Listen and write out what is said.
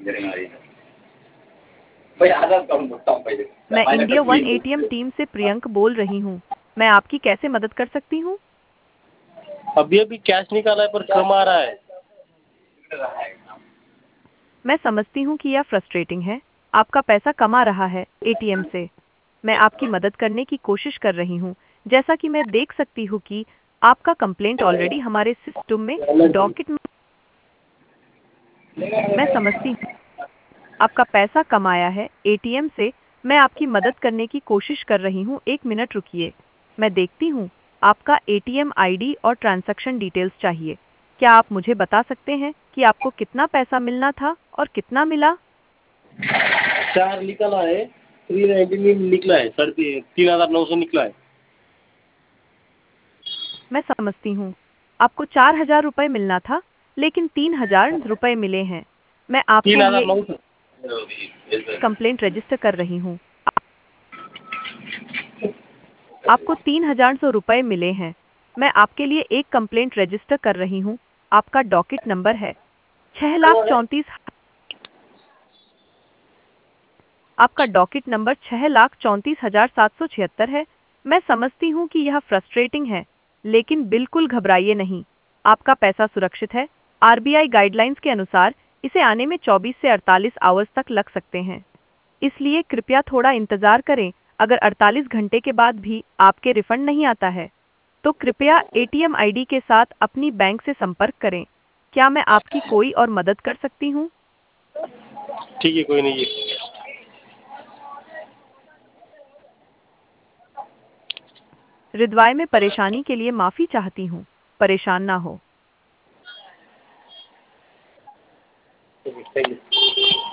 मैं India one ATM team से प्रियंक बोल रही हूँ। मैं आपकी कैसे मदद कर सकती हूँ? अभी अभी कैश निकाला है पर कम आ रहा है। मैं समझती हूँ कि यह फ्रस्ट्रेटिंग है। आपका पैसा कमा रहा है एटीएम से। मैं आपकी मदद करने की कोशिश कर रही हूँ। जैसा कि मैं देख सकती हूँ कि आपका कंप्लेंट ऑलरेडी हमारे सिस्टम में डॉकेट में। मैं समझती हूँ आपका पैसा कमाया है एटीएम से। मैं आपकी मदद करने की कोशिश कर रही हूँ। 1 मिनट रुकिए। मैं देखती हूँ। आपका एटीएम आईडी और ट्रांजैक्शन डिटेल्स चाहिए। क्या आप मुझे बता सकते हैं कि आपको कितना पैसा मिलना था और कितना मिला? 4 निकला है, 399 निकला है, 3,900 निकला है। मैं समझती हूँ। आपको 4,000 रुपये मिलना था, लेकिन 3,000 रुपये मिले हैं। मैं आपके लिए 3,900। कंप्लेंट रजिस्टर कर रही हूँ। आपको 3,100 रुपये मिले हैं। मैं आपके लिए एक कंप्लेंट रजिस्टर कर रही हूँ। आपका डॉकेट नंबर है 6,34,000। आपका डॉकेट नंबर 6,34,776 है। मैं समझती हूँ कि यह फ्रस्ट्रेटिंग है, लेकिन बिल्कुल घबराइए नहीं। आपका पैसा सुरक्षित है। आरबीआई गाइडलाइंस के अनुसार इसे आने में 24 से 48 आवर्स तक लग सकते हैं। इसलिए कृपया थोड़ा इंतजार करें। अगर 48 घंटे के बाद भी आपके रिफंड नहीं आता है, तो कृपया एटीएम आईडी के साथ अपनी बैंक से संपर्क करें। क्या मैं आपकी कोई और मदद कर सकती हूँ? ठीक है, कोई नहीं। हृदय में परेशानी के लिए माफी चाहती हूँ। परेशान ना हो। Thank you.